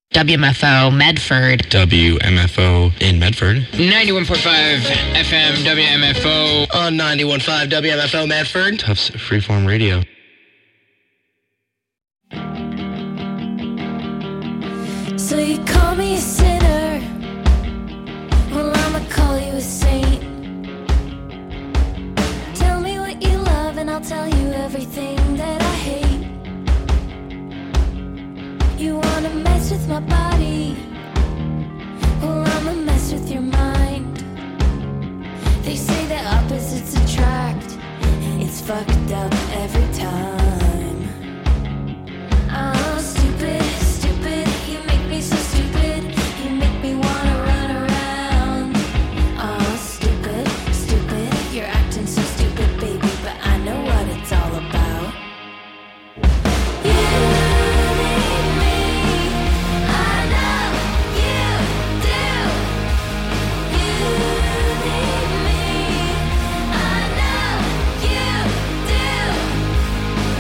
WMFO Medford. WMFO in Medford. 91.5 FM WMFO. On 91.5 WMFO Medford. Tufts Freeform Radio. So you call me a sinner, well I'ma call you a saint. Tell me what you love and I'll tell you everything that I hate. You wanna mess with my body, well I'ma mess with your mind. They say that opposites attract, it's fucked up every time. Oh, stupid, stupid, you make me so stupid. You make me wanna run around. Oh, stupid, stupid, you're acting so stupid, baby, but I know what it's all about. You need me, I know you do. You need me, I know you do.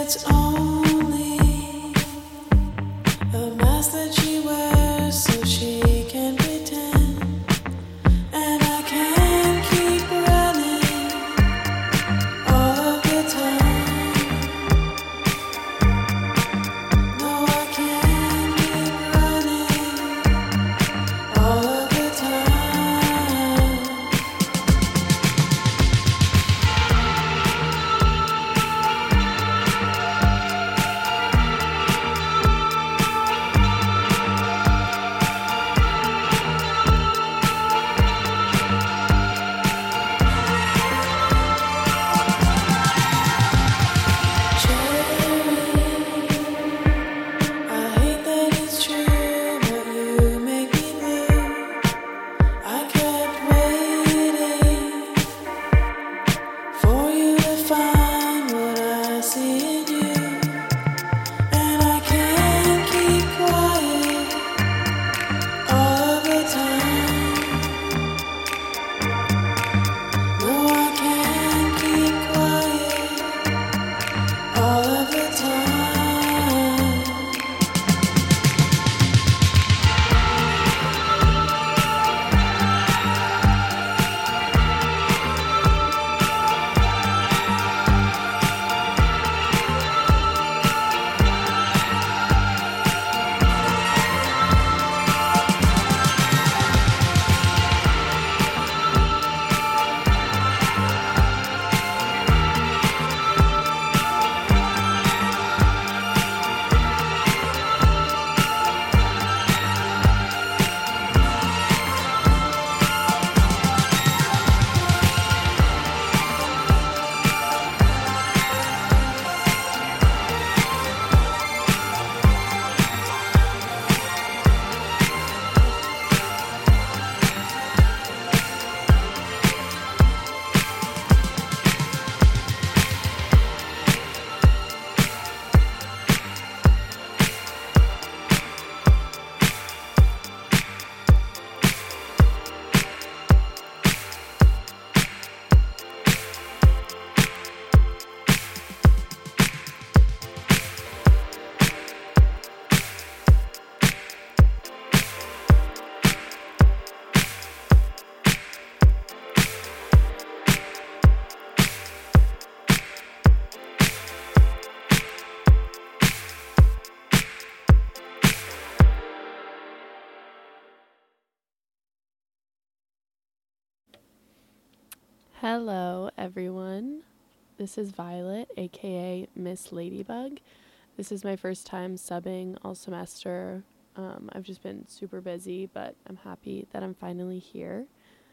Hello, everyone. This is Violet, aka Miss Ladybug. This is my first time subbing all semester. I've just been super busy, but I'm happy that I'm finally here.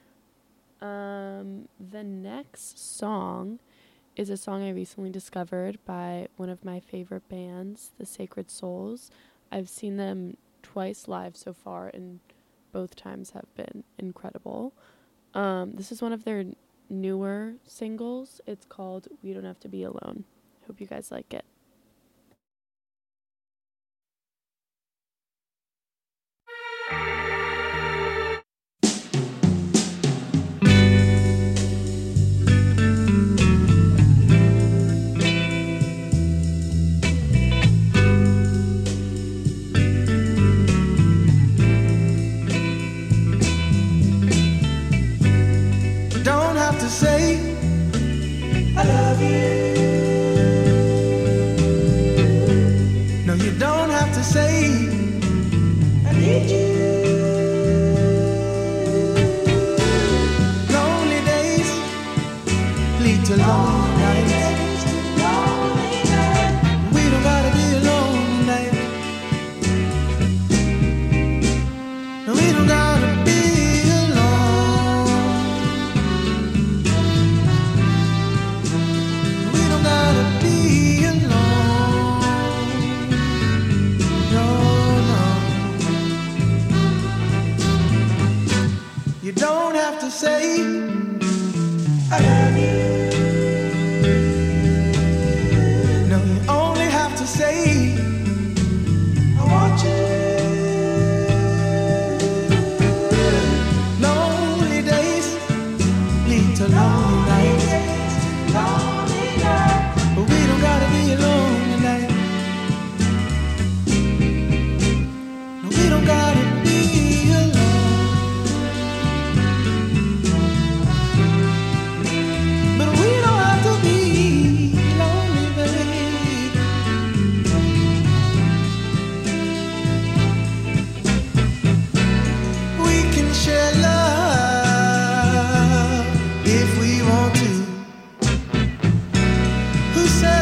The next song is a song I recently discovered by one of my favorite bands, The Sacred Souls. I've seen them twice live so far, and both times have been incredible. This is one of their newer singles. It's called We Don't Have to Be Alone. Hope you guys like it. Say I love you.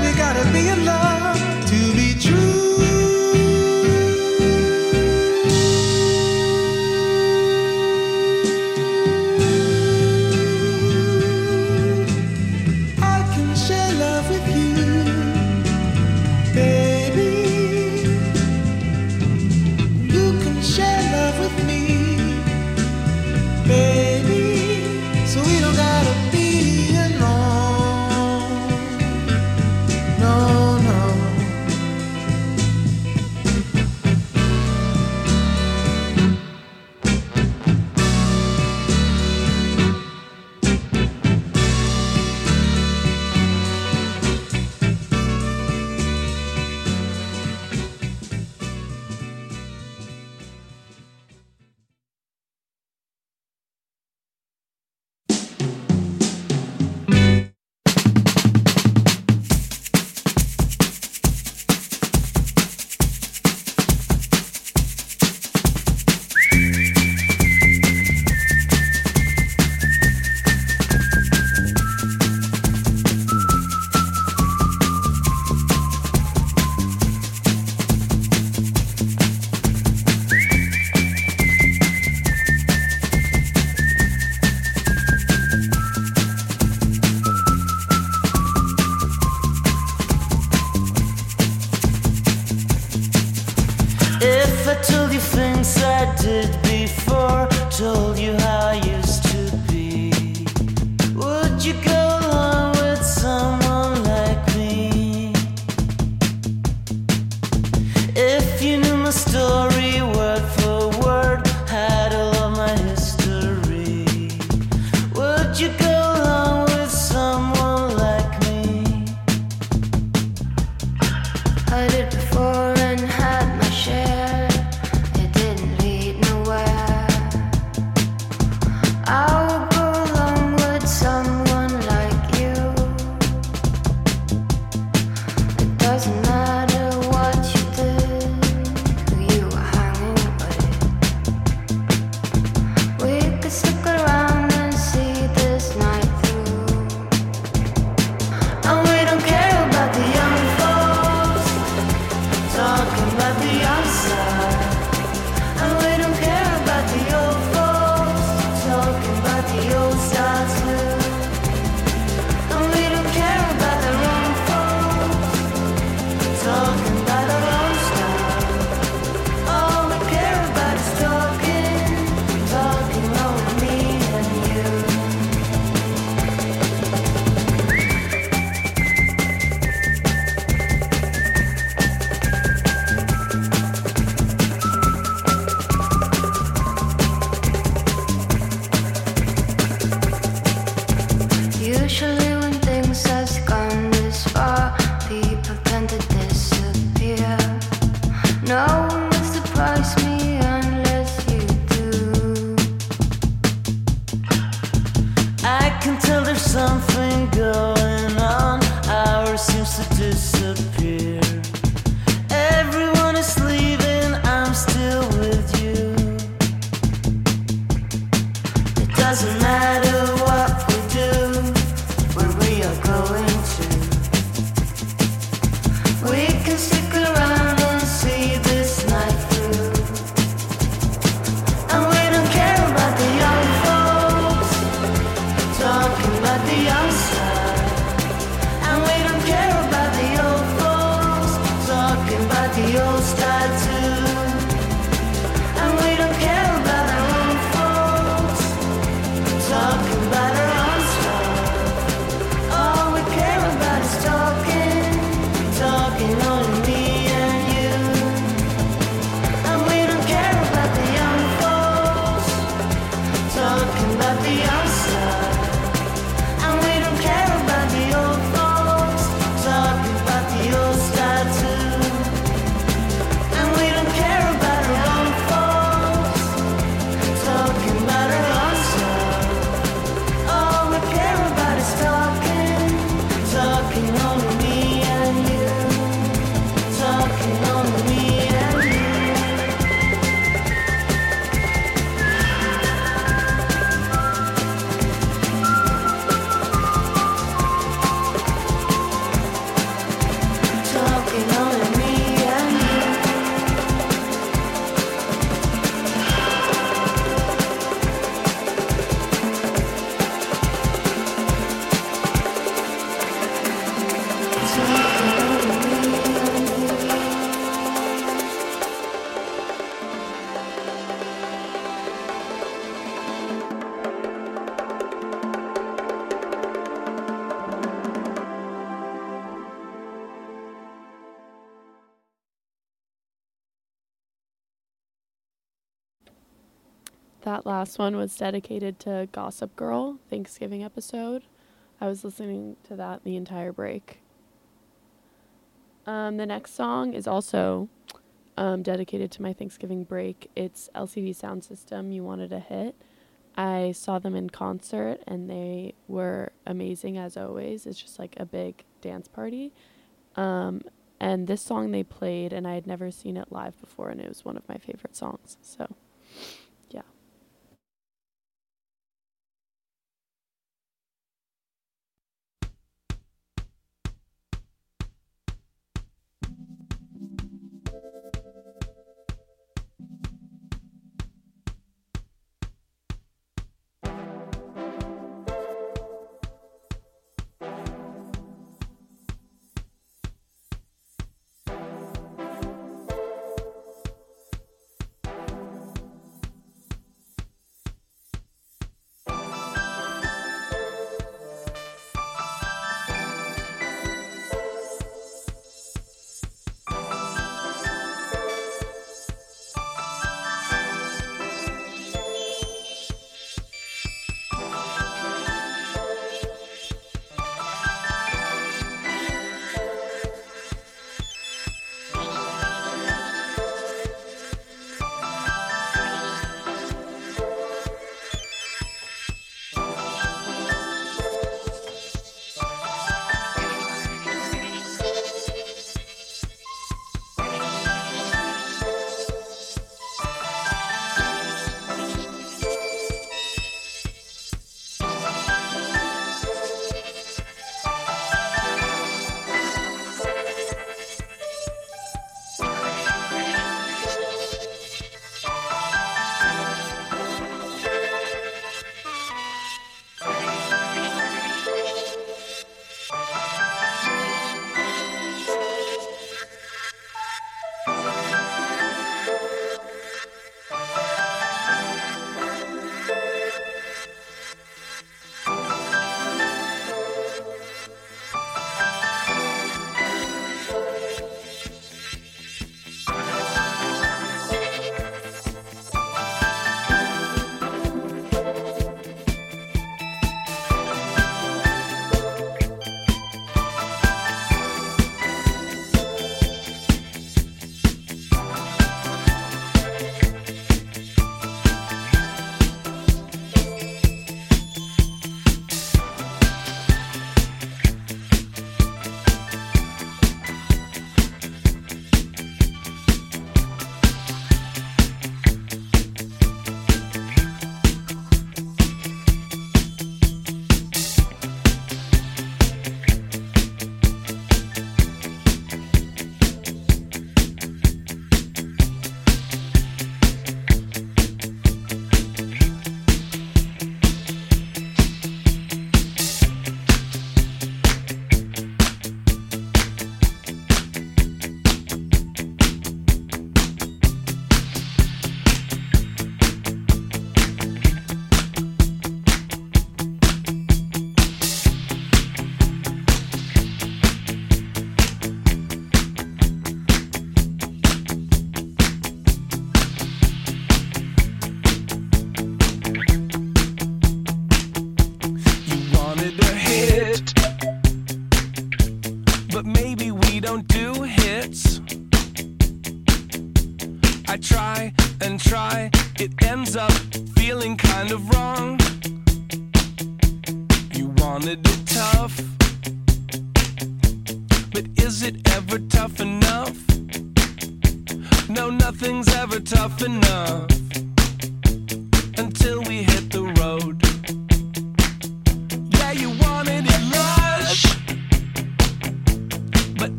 we gotta be in love to be true. That last one was dedicated to Gossip Girl, Thanksgiving episode. I was listening to that the entire break. The next song is also dedicated to my Thanksgiving break. It's LCD Sound System, You Wanted a Hit. I saw them in concert, and they were amazing as always. It's just like a big dance party. And this song they played, and I had never seen it live before, and it was one of my favorite songs. So, yeah.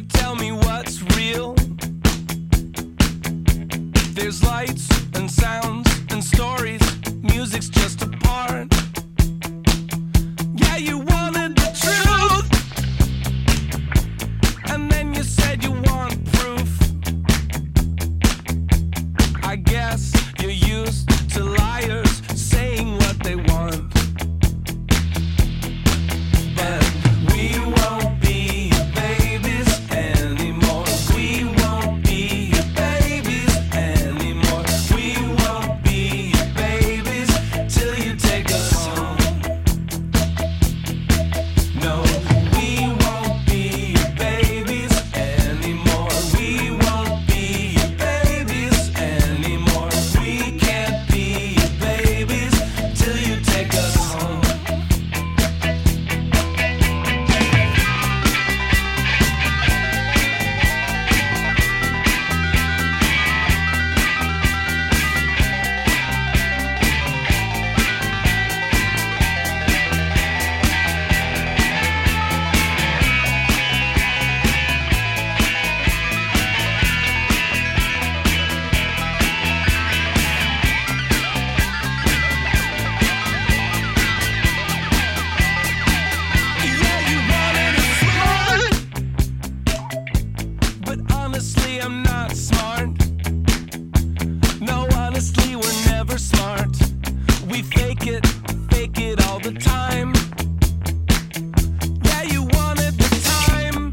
tell me what's real? There's lights and sounds and stories. Music's just a part. Yeah, you wanted the truth, and then you said you want proof. I guess you're used to liars saying what they want. But we won't be your babies anymore. We won't be your babies anymore. We won't be your babies till you take us home. No, we won't be your babies anymore. We won't be your babies anymore. We can't be your babies till you take us home. Yeah, you wanted it smart, but honestly, I'm not smart. No, honestly, we're never smart. We fake it all the time. Yeah, you wanted the time,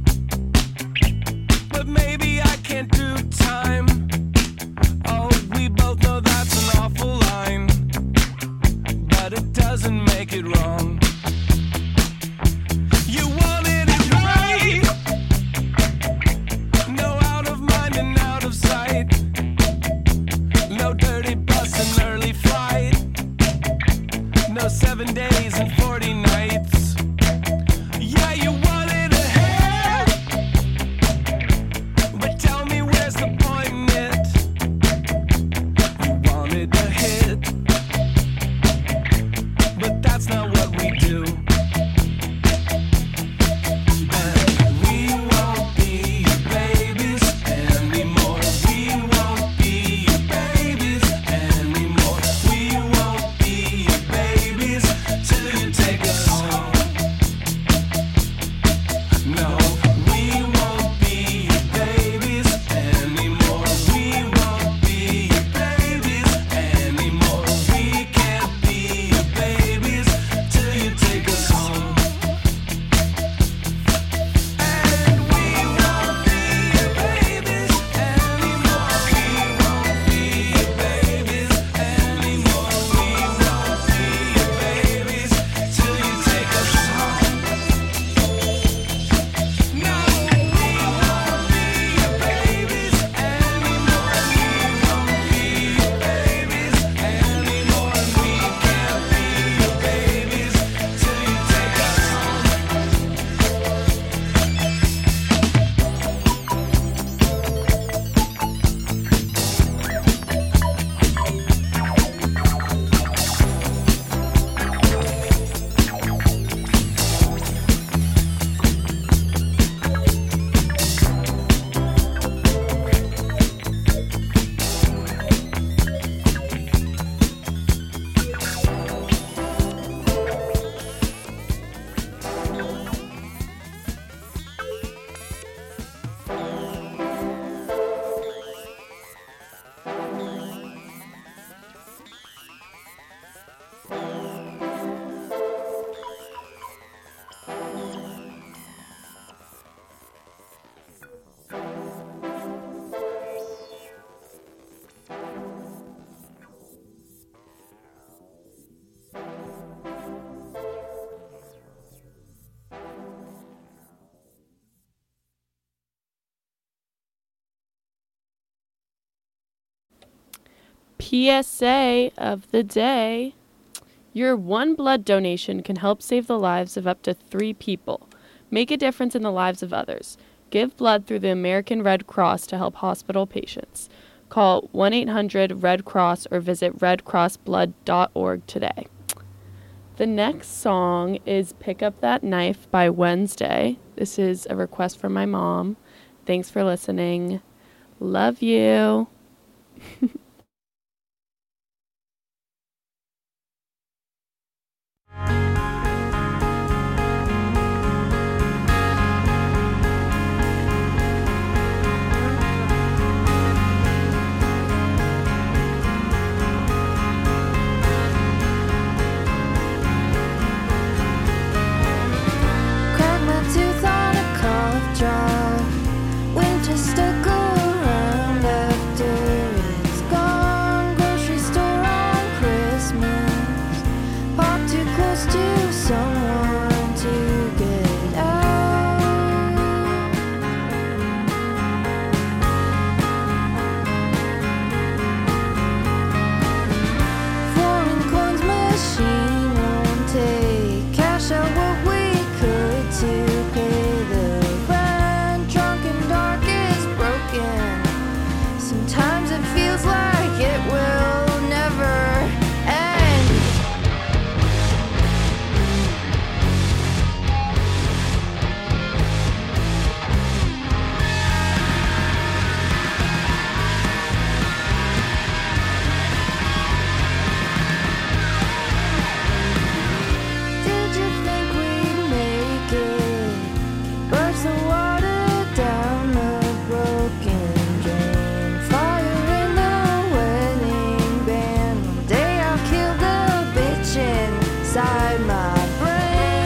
but maybe I can't do time. Oh, we both know that's an awful line, but it doesn't make it wrong. You wanted it right. No out of mind and out of sight. No dirty bus and early flight. No 7 days and 40 nights. Yeah, you wanted ahead, but tell me where's the point in it? You wanted a hit, but that's not what we do. We won't be your babies anymore. We won't be your babies anymore. We won't be your babies till you take us home. No, we won't be your babies anymore. We won't be your babies anymore. We can't be your babies till you take us home. And we won't be your babies anymore. We won't be your babies anymore. We won't be your babies till you take us home. No, we won't be your babies anymore. We won't be your babies anymore. We can't be your babies till you take us home. PSA of the day. Your one blood donation can help save the lives of up to 3 people. Make a difference in the lives of others. Give blood through the American Red Cross to help hospital patients. Call 1-800-RED-CROSS or visit redcrossblood.org today. The next song is Pick Up That Knife by Wednesday. This is a request from my mom. Thanks for listening. Love you. Crack my tooth on a cough drop. Winter stuck around after it's gone. Grocery store on Christmas. Pop too close to someone to get out. Foreign coins machine won't take cash out what we could to pay the rent. Drunk and dark is broken. Sometimes it feels like it will never end. Did you think we'd make it? Burst the water down the broken drain. Fire in the wedding band. One day I'll kill the bitch inside my brain.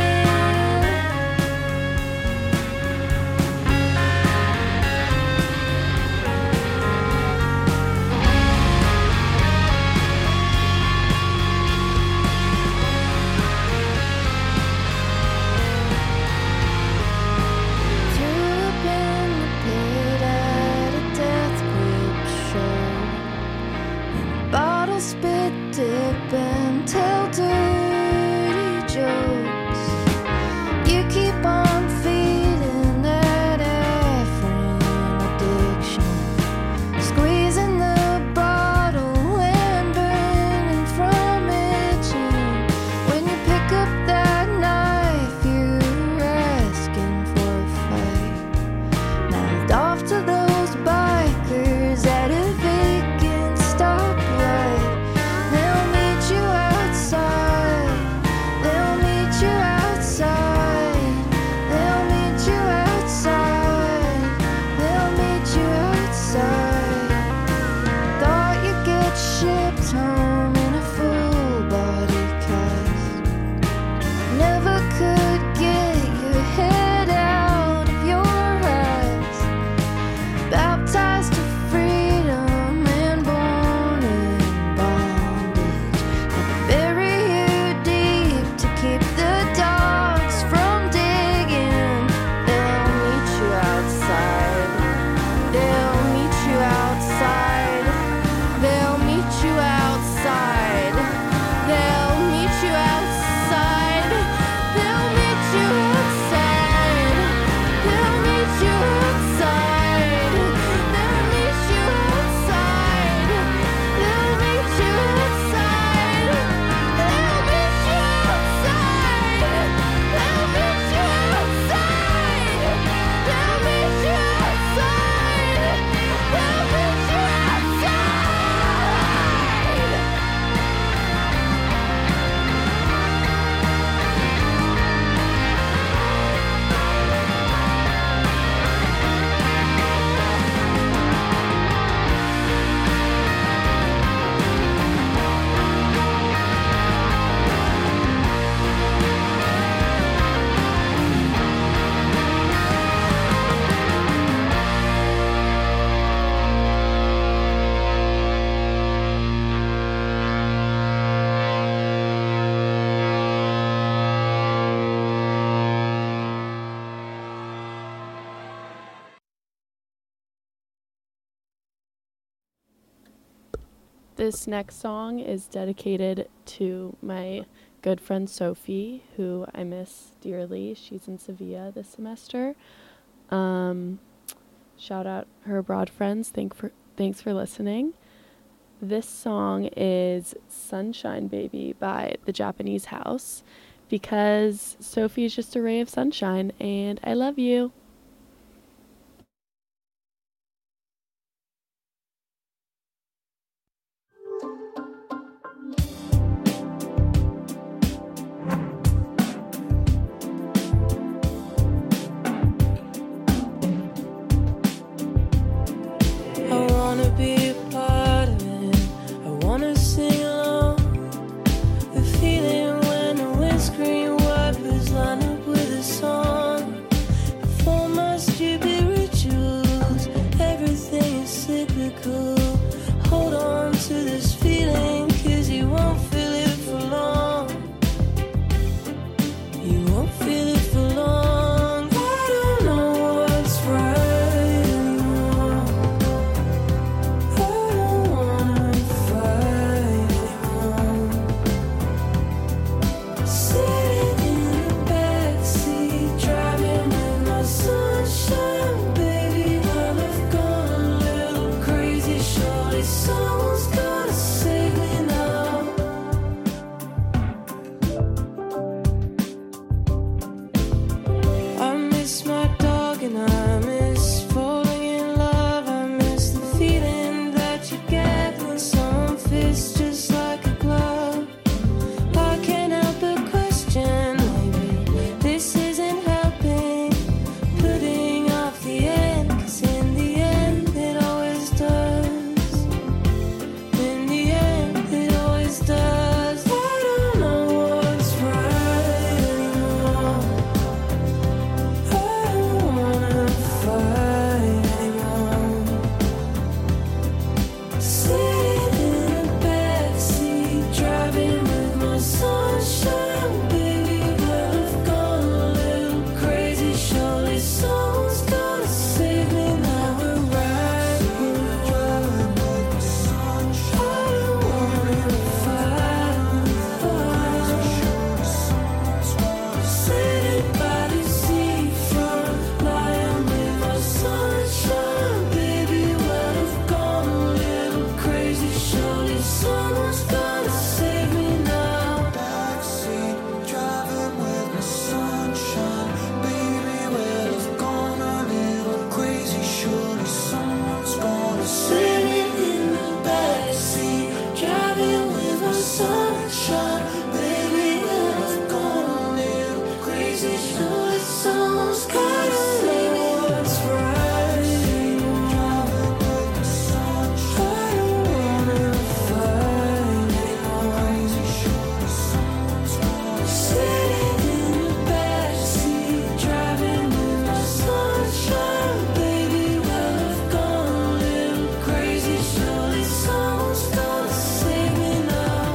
Threw up in the pit at a death grip show. And bottle spit dip and tell dirty jokes. You keep on feeding that effing addiction. Squeezing the bottle and burning from itching. When you pick up that knife, you're asking for a fight. Mouthed off to those bikers at a vacant stoplight. They'll meet you outside. They'll meet you outside. They'll meet you outside. They'll meet you outside. Thought you'd get shipped home in a full body cast. Never could get your head out of your eyes. Baptized to freedom and born in bondage. Had to bury you deep to keep the dogs from digging. They'll meet you outside. They'll meet you outside. They'll meet you outside. They'll meet you outside. They'll meet you outside. They'll meet you outside. They'll meet you outside. They'll meet you outside. They'll meet you outside. They'll meet you outside. They'll meet you outside. They'll meet you outside. This next song is dedicated to my good friend Sophie, who I miss dearly. She's in Sevilla this semester. Shout out her abroad friends. Thanks for listening. This song is Sunshine Baby by The Japanese House, because Sophie is just a ray of sunshine, and I love you. I wanna be a part of it. I wanna sing along. The feeling when the windscreen wipers line up with a song. For my stupid rituals, everything is cyclical. Hold on to this feeling, 'cause you won't feel it for long. You won't feel it for long. I don't know what's right anymore. I don't wanna fight anymore. Sitting in the backseat, driving with my sunshine, baby. Well, I've gone a little crazy. Surely someone's gonna save me now. I miss my dog and I miss falling in love. I miss the feeling that you get when someone fits just like a glove. I can't help but question, maybe this isn't helping. Putting off the end, 'cause in the end it always does. In the end it always does. I don't know what's right anymore. I don't wanna fight anymore. Sitting in the backseat, driving with my sunshine, baby. Well, I've gone a little crazy. Surely someone's gonna save me now. We're driving with my sunshine. I don't wanna fight. Sitting by the seafront, lying with my sunshine, baby. Well, I've gone a little crazy. Surely someone's gonna save me now. Backseat, driving with my sunshine, baby. Well, I've gone a little crazy. Surely someone's gonna save me. In the backseat, driving with my sunshine, baby. Well, I've gone a little crazy. Surely someone's gonna save me. What's right anymore? I don't wanna fight anymore. Sitting in the backseat, driving with my sunshine, baby. Well, I've gone a little crazy. Surely someone's gonna save me now.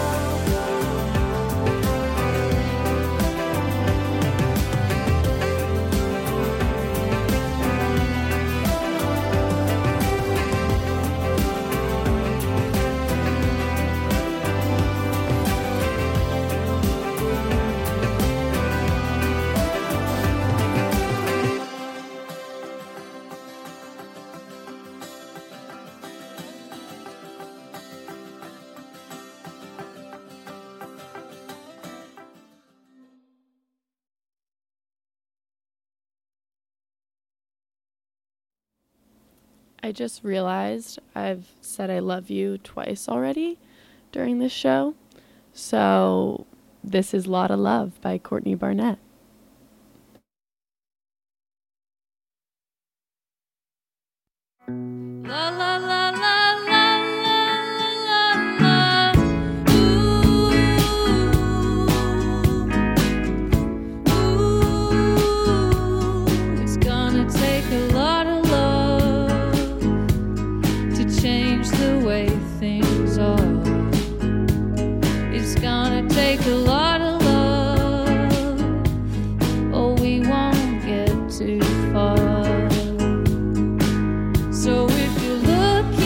I just realized I've said I love you twice already during this show. So this is Lotta Love by Courtney Barnett. La la la la la la la la. Ooh, ooh. It's gonna take a lot of love to change the way things are. It's gonna take a lot of love, or we won't get too far. So if you're looking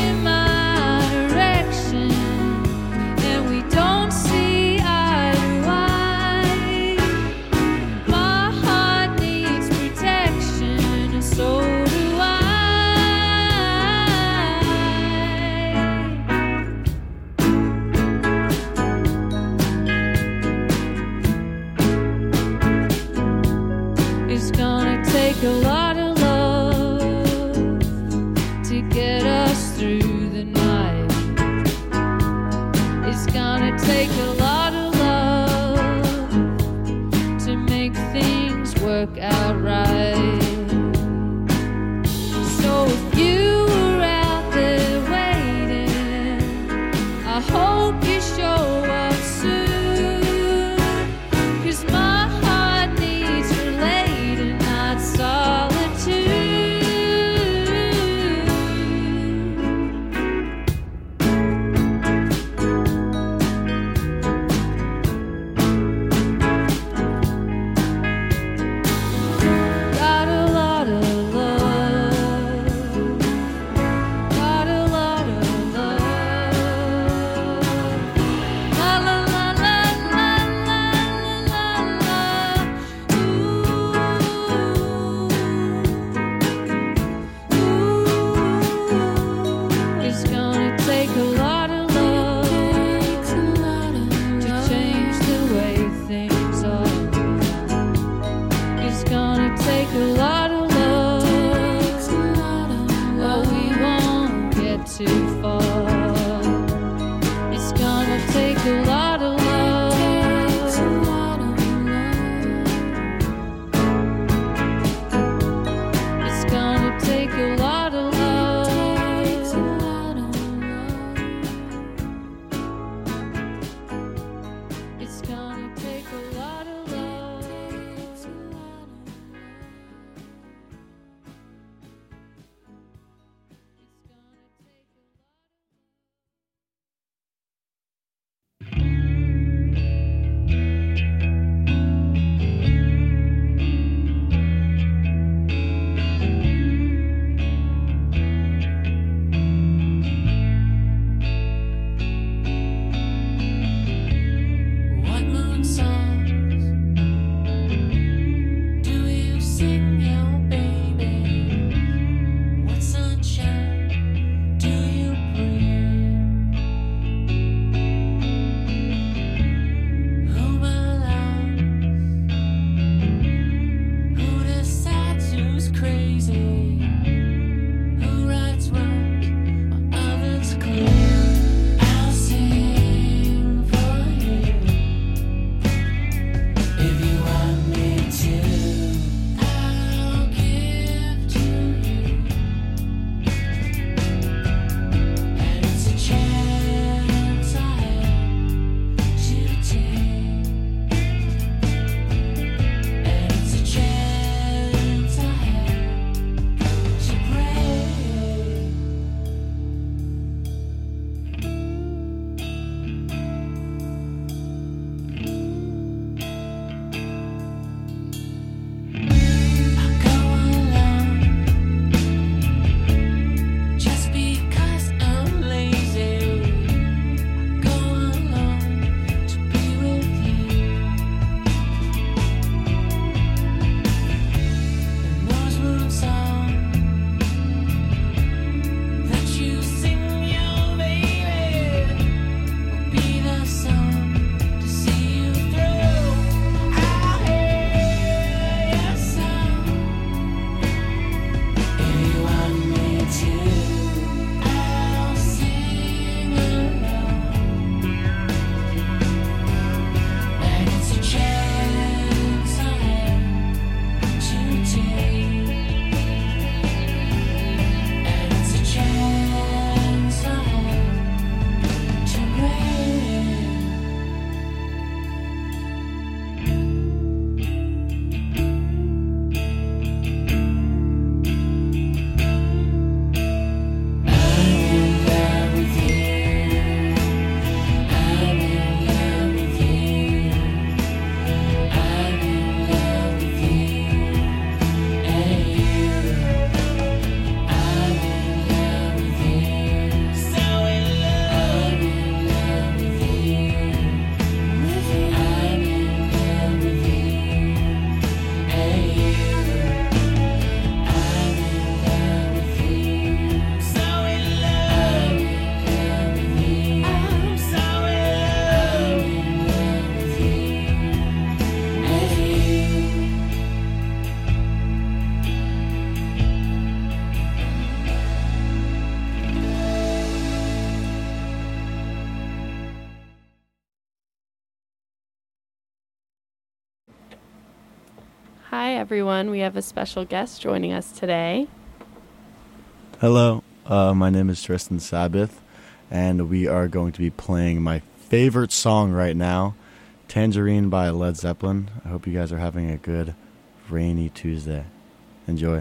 Hi, everyone. We have a special guest joining us today. Hello, my name is Tristan Sabbath, and we are going to be playing my favorite song right now, Tangerine by Led Zeppelin. I hope you guys are having a good rainy Tuesday. Enjoy.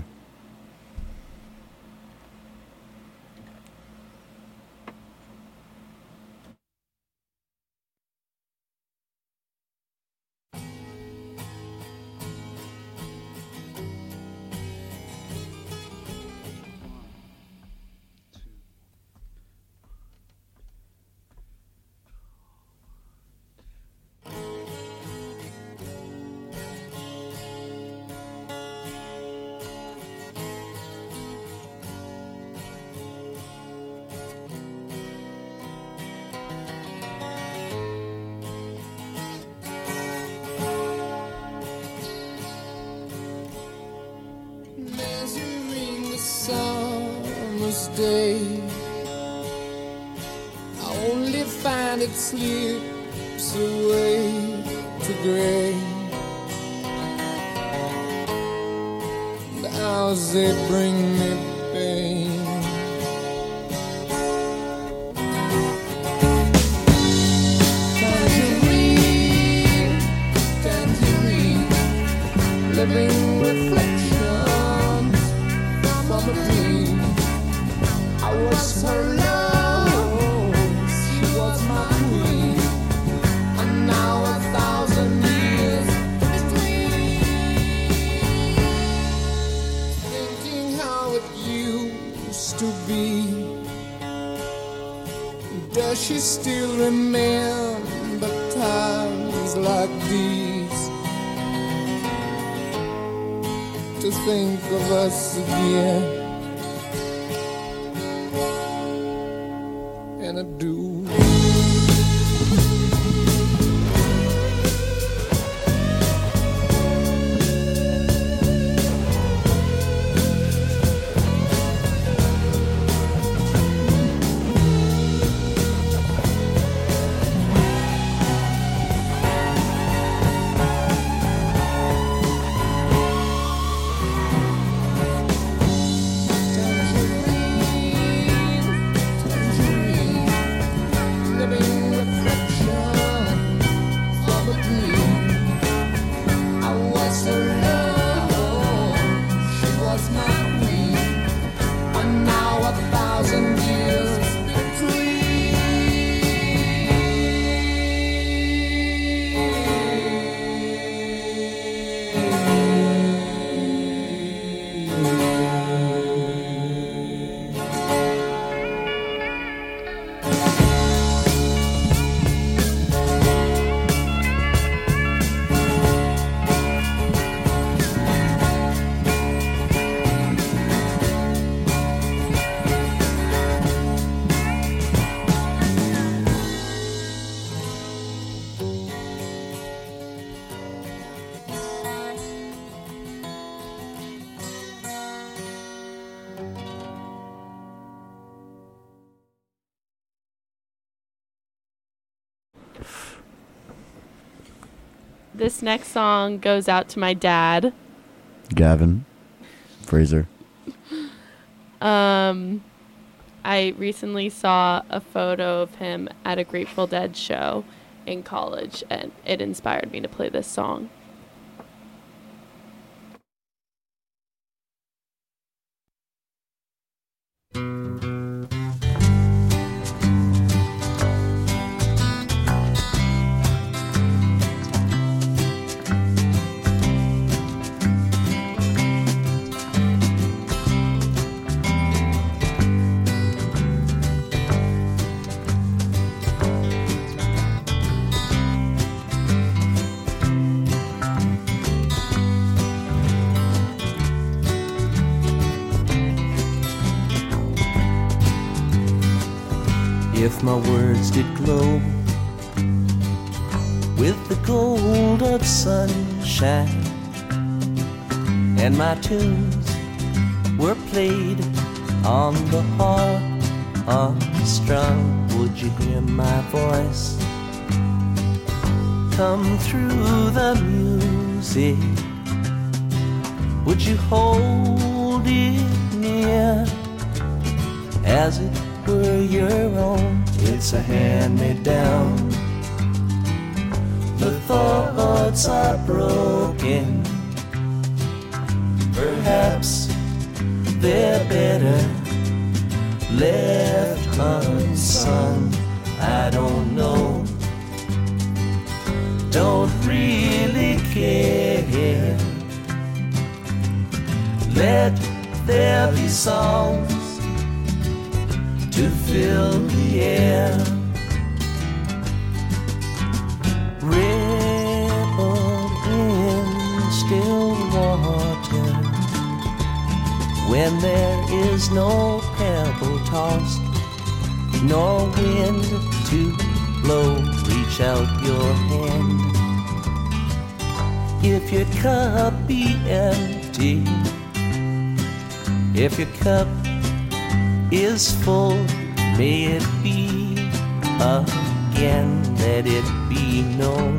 Measuring the summer's day, I only find it slips away to gray. The hours they bring me pain. Tangerine, tangerine, living reflections from a dream. I was her love, she was my queen, and now 1,000 years between. Thinking how it used to be. Does she still remember times like these? To think of us again, and I do. This next song goes out to my dad. Gavin Fraser. I recently saw a photo of him at a Grateful Dead show in college, and it inspired me to play this song. If my words did glow with the gold of sunshine, and my tunes were played on the harp unstrung, would you hear my voice come through the music Would you hold it near as it were your own? It's a hand-me-down. The thoughts are broken. Perhaps they're better left unsung. I don't know. Don't really care. Let there be songs to fill the air. Ripple in still water when there is no pebble tossed, nor wind to blow. Reach out your hand. If your cup be empty, if your cup is full, may it be again, let it be known.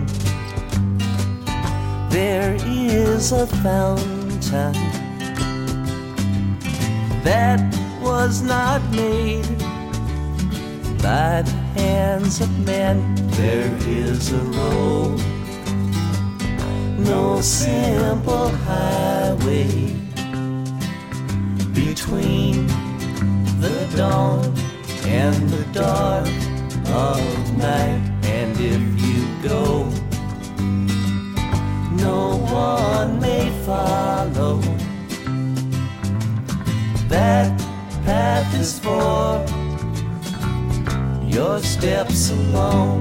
There is a fountain that was not made by the hands of men. There is a road, no simple highway between the dawn and the dark of night. And if you go, no one may follow. That path is for your steps alone.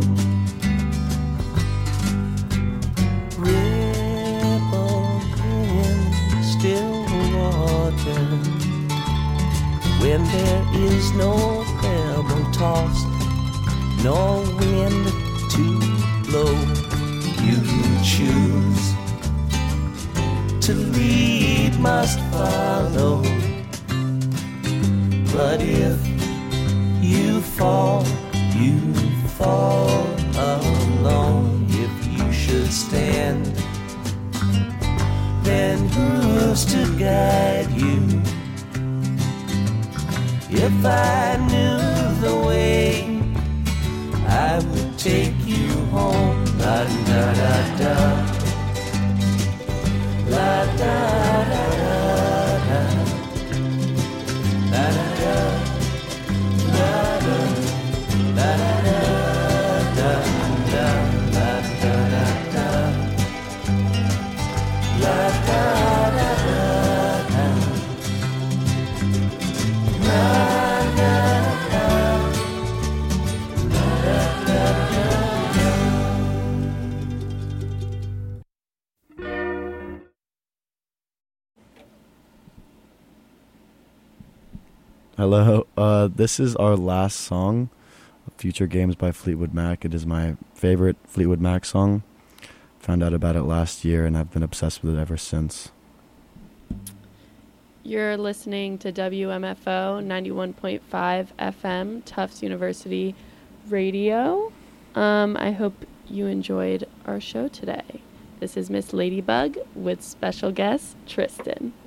Ripple in still water when there is no pebble tossed, no wind to blow. You choose to lead, must follow. But if you fall alone. If you should stand, then who's to guide you? If I knew the way, I would take you home. La da da da, la da da da, la da da, la da, la da da da, la da da da, la da da da, la da da. Hello, this is our last song, Future Games by Fleetwood Mac. It is my favorite Fleetwood Mac song. Found out about it last year and I've been obsessed with it ever since. You're listening to WMFO 91.5 FM, Tufts University Radio. I hope you enjoyed our show today. This is Miss Ladybug with special guest Tristan.